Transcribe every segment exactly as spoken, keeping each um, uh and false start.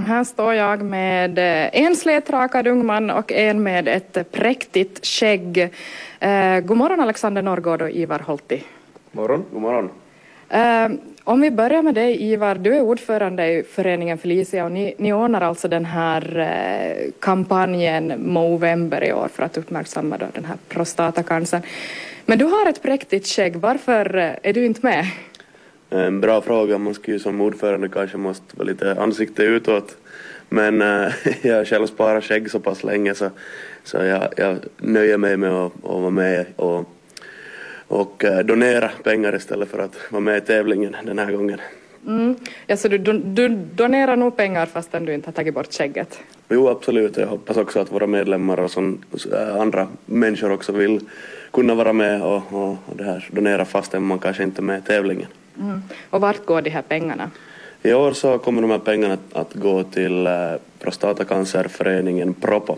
Här står jag med en slätrakad ung man och en med ett präktigt skägg. Eh, god morgon Alexander Norrgård och Ivar Holti. Morgon. God morgon. Eh, om vi börjar med dig Ivar, du är ordförande i föreningen Felicia och ni, ni ordnar alltså den här eh, kampanjen Movember i år för att uppmärksamma då den här prostatacancern. Men du har ett präktigt skägg, varför eh, är du inte med? En bra fråga, man skulle ju som ordförande kanske måste vara lite ansikte utåt. Men äh, jag själv sparar skägg så pass länge så, så jag, jag nöjer mig med att, att vara med och, och äh, donera pengar istället för att vara med i tävlingen den här gången. Mm. Ja, så du, du donerar nog pengar fastän du inte har tagit bort skägget? Jo, absolut. Jag hoppas också att våra medlemmar och som, äh, andra människor också vill kunna vara med och, och, och det här, donera fastän man kanske inte är med i tävlingen. Mm. Och vart går de här pengarna? I år så kommer de här pengarna att, att gå till äh, Prostatacancerföreningen Propo.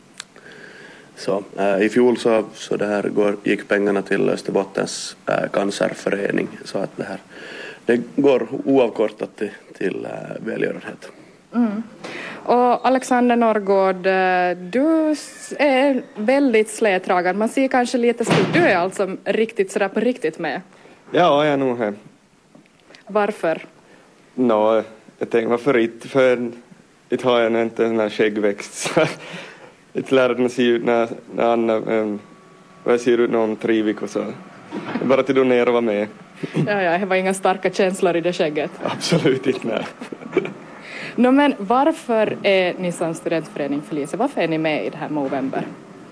Så äh, i fjol så, så det här går, gick pengarna till Österbottens äh, cancerförening så att det här det går oavkortat till, till äh, välgörenhet. Mm. Och Alexander Norrgård, du är väldigt slätragad. Man ser kanske lite så du är alltså riktigt sådär på riktigt med. Ja, jag är nog här. Varför? Nå, jag tänker varför inte, för inte har jag inte en här skäggväxt. Inte lärde mig se ut när, när Anna, um, jag ser ut någon trivik och så. Bara till donera och vara med. Ja, ja, det var inga starka känslor i det skägget. Absolut inte, nej. No, men varför är ni som studentförening Felicia, varför är ni med i det här Movember?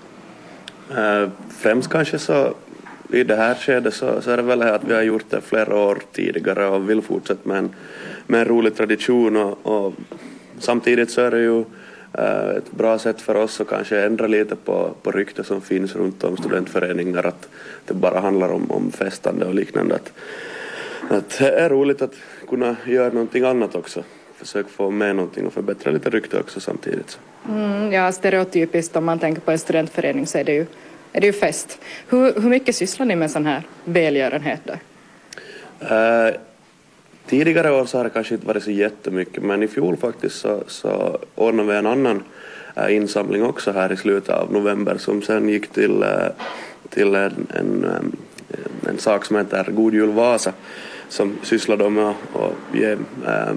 Uh, främst kanske så i det här skedet så, så är det väl att vi har gjort det flera år tidigare och vill fortsätta med en, med en rolig tradition och, och samtidigt så är det ju uh, ett bra sätt för oss att kanske ändra lite på, på rykte som finns runt om studentföreningar att det bara handlar om, om festande och liknande. Att, att det är roligt att kunna göra någonting annat också. Försök få med någonting och förbättra lite rykte också samtidigt. Mm, ja, stereotypiskt om man tänker på en studentförening så är det ju, är det ju fest. Hur, hur mycket sysslar ni med sån här välgörenhet då? Uh, tidigare år så har det kanske inte varit så jättemycket, men i fjol faktiskt så, så ordnade vi en annan uh, insamling också här i slutet av november som sen gick till, uh, till en, en, um, en sak som heter God Jul Vasa som sysslar då med att ge uh,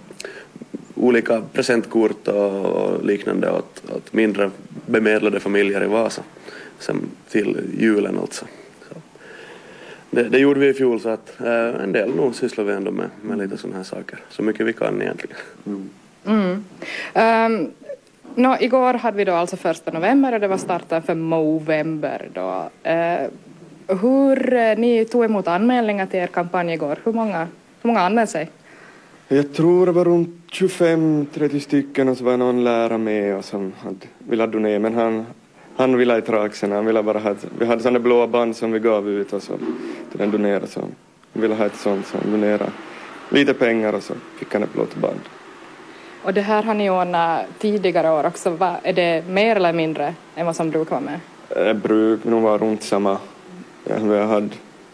olika presentkort och liknande åt, åt mindre bemedlade familjer i Vasa som till julen alltså. Så det, det gjorde vi i fjol så att äh, en del nog sysslar vi ändå med, med lite sådana här saker. Så mycket vi kan egentligen. Mm. Mm. Um, no, igår hade vi då alltså första november och det var starten för Movember då. Uh, hur ni tog emot anmälningar till er kampanj igår? Hur många, hur många anmälde sig? Jag tror det var runt tjugofem trettio stycken och så var någon lärare med och som hade, ville donera men han, han ville ha traxen, han ville bara ha ett, vi hade sådana blåa band som vi gav ut och så till den donera så han ville ha ett sånt som donera lite pengar och så fick han ett blått band. Och det här har ni ordnat tidigare år också, va? Är det mer eller mindre än vad som brukar vara med? Det brukar nog vara runt samma, ja, vi hade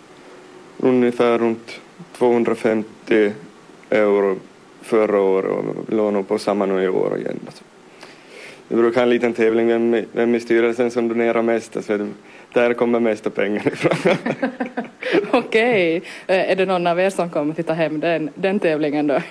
ungefär runt tvåhundrafemtio euro förra året och vi låg nog på samma nu i år igen. Alltså. Vi brukar ha en liten tävling vem, vem i styrelsen som donerar mest. Så där kommer mesta pengar ifrån. Okej. Är det någon av er som kommer att ta hem den, den tävlingen då?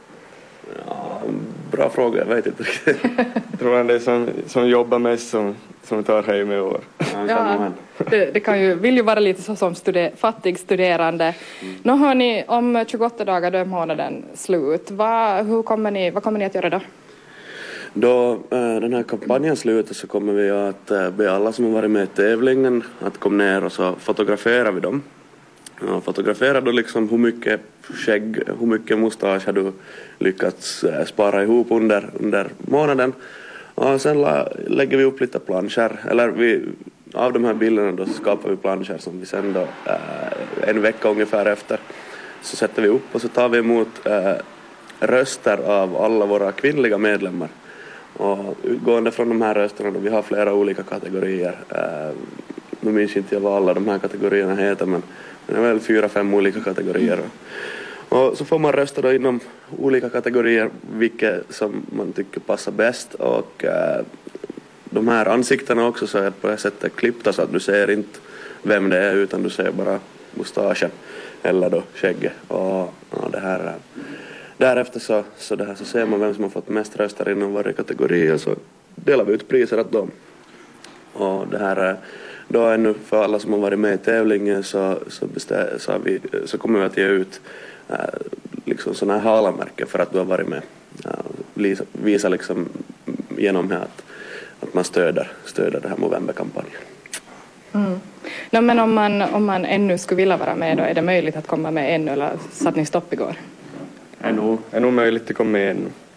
Ja, bra fråga, jag vet inte riktigt. Jag tror att det är som, som jobbar mest som, som tar hem i år. Ja, det, det kan ju, vill ju vara lite så som studer, fattig studerande. Mm. Nu hör ni om tjugoåtta dagar då är månaden slut. Va, hur kommer ni, vad kommer ni att göra då? Då äh, den här kampanjen slutar så kommer vi att äh, be alla som har varit med i tävlingen att komma ner och så fotograferar vi dem. Ja, fotograferar då liksom hur mycket skägg, hur mycket mustasch har du lyckats äh, spara ihop under, under månaden. Och sen la, lägger vi upp lite planscher, eller vi, av de här bilderna då skapar vi planscher som vi sen då äh, en vecka ungefär efter så sätter vi upp och så tar vi emot äh, röster av alla våra kvinnliga medlemmar. Och utgående från de här rösterna då vi har flera olika kategorier. Äh, nu minns inte jag vad alla de här kategorierna heter men det är väl fyra, fem olika kategorier. Och så får man rösta då inom olika kategorier vilket som man tycker passar bäst. Och äh, de här ansiktena också så är på det sättet klippta så att du ser inte vem det är utan du ser bara mustaschen eller då skägget. Och ja, det här, därefter så, så, det här, så ser man vem som har fått mest röster inom varje kategori och så delar vi ut priser åt dem. Och det här då ännu för alla som har varit med i tävlingen så, så, bestä, så, vi, så kommer vi att ge ut äh, liksom sådana här halamärken för att du har varit med. Äh, visa, visa liksom genom här att, att man stöder, stöder den här Movember-kampanjen. Mm. No, men om man, om man ännu skulle vilja vara med då, är det möjligt att komma med ännu eller satt ni stopp igår? Är nog, är nog möjligt att komma med ännu.